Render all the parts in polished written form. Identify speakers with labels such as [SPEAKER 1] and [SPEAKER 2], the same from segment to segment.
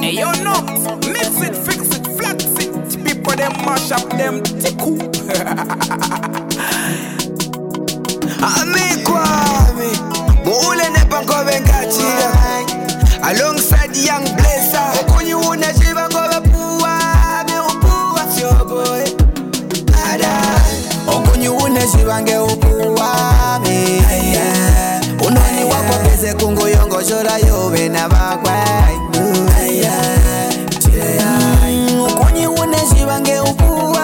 [SPEAKER 1] Hey, yo, no, mix it, fix it, flex it. People them mash up them tickle.
[SPEAKER 2] Amikwami Mule nepango vengachira Alongside young blazer Okunyi una shiva ngove puwa Me upuwa sio boy Ada Okunyi una shiva nge upuwa Me Unoni wako pese kungu yongo shora yobe na bakwa Okunyi una shiva nge upuwa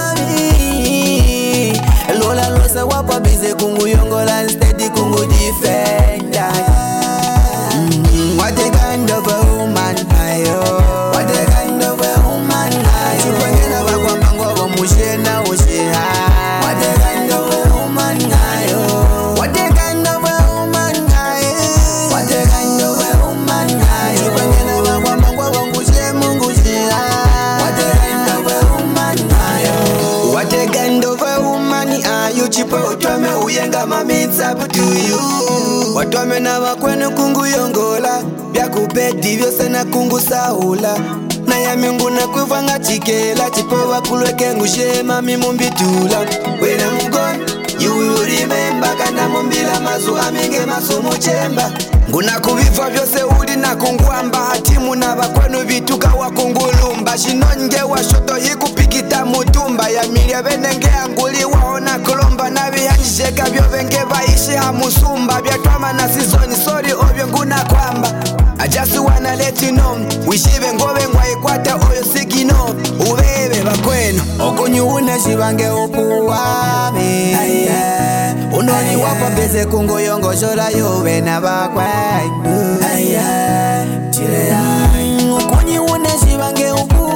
[SPEAKER 2] Me Lola losa wapa bize kungu yongola steady kungu defender. What a kind of a woman are you? What a kind of a woman are you? Chipangena bakwa mango mushena ushiha. What a kind of a woman are you? What a kind of a woman are you? What a kind of a woman are you? Chipangena bakwa mango mushena ushiha. What a kind of a woman are you? What a kind of a woman are you? Chipo utwame uyenga mami, it's up to you. Watwame na wakwenu kungu yongola Bya kupeti vyose na kungu saula Na ya mingu na kufanga chikela Chipo wakulweke ngushe mami mumbitula When I'm gone, you will remember Kanda mumbila mazu aminge masu muchemba Nguna kuvifa vyose uli na kungwamba Hatimu na wakwenu vituka wakungulumba Shinonge wa shoto hiku pikita mutumba Ya milia venenge anguli waona kulomba Na vihanjisheka vyo venge vaishi hamusumba Vyatwama na sizoni sorry ovyo nguna kwamba I just wanna let you know Wishive ngove ngwaikwata oyo sigino Ubebe bakwenu Okunyu una shivange upuwame Unoni wapa pese kungu yongo shora yobe na bakwa Okunyu una shivange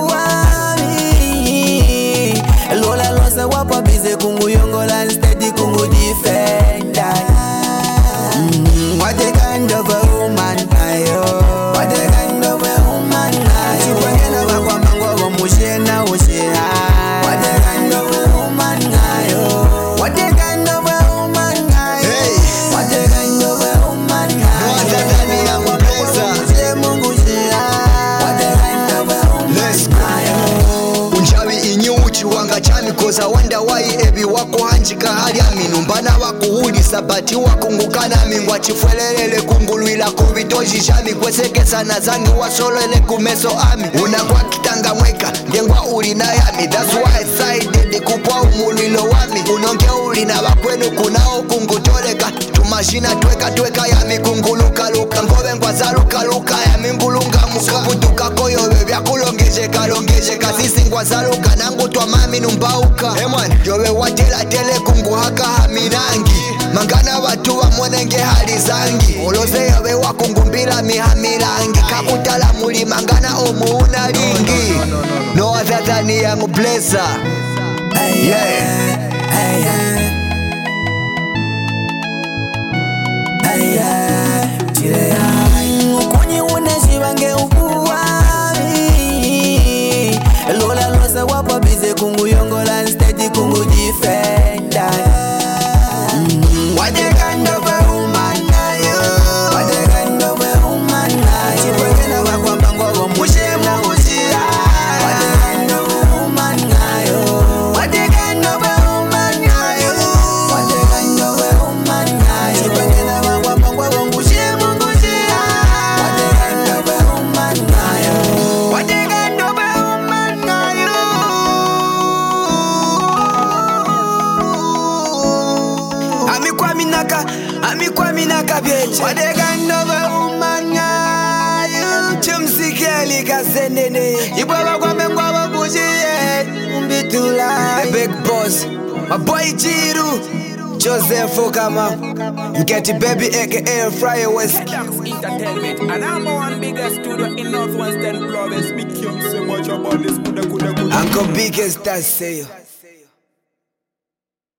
[SPEAKER 2] upuwame Lola losa wapa pese kungu yongo la steady kungu defender. What a kind of a woman are you? What a kind of a woman are you? Chipangena bakwa mango mushena ushiha. What a kind of a woman are you? What a kind of a woman are you? What a kind of a woman are you?
[SPEAKER 3] What a kind of a
[SPEAKER 2] Let's go.
[SPEAKER 3] Unchawi inyuchi wanga chami Koza wanda wai ebi wako hanjika hali aminu Mbana wako huli sabati wako ngukana mingwa Chifwelelele kunguluila kubitoji shami Kweseke sana zangi wasolele kumeso ami Unakwa kitanga mweka ngengwa uli na yami That's why I decided kupwa umulilo wami Unonge uli na wakwenu kunao kungutoleka Tumashina tweka yami kunguluka luka Ngove ngwaza luka yami mbulunga muka Kutuka koyo bebya kulongejeka Sisi ngwaza luka nangu twa mami numbauka Emwan yobe watela tele kungu haka haminangi Mangana watu wa mwenenge hali zangi Uloze yobe wakungumbila mihamilangi Kakutala muli mangana omuuna lingi No other than young blesser. Yeah.
[SPEAKER 2] Ukunyi una shivange upuwami Lola losa wapa bize kungu yongola steady kungu defender. What a kind of a woman are you? What a kind of a woman are you? Chipangena bakwa mango mushena ushiha. What a kind of a woman are you? What a kind of a woman are you? What a kind of a woman are you? Chipangena bakwa mango mushena ushiha. What a kind of a woman are you? What a kind of a woman are you? Amikwa minaka beche. What a kind of a woman are you? Chumsikeli kasenene. Ibaba kwa mengwa wabushie Umbitula. The big boss my boy Jiru Joseph Okama Get it baby aka Fryer West
[SPEAKER 1] Entertainment. And I'm one biggest studio in Northwestern Province. Big King so much about this. Kuda.
[SPEAKER 2] Uncle Biggest that say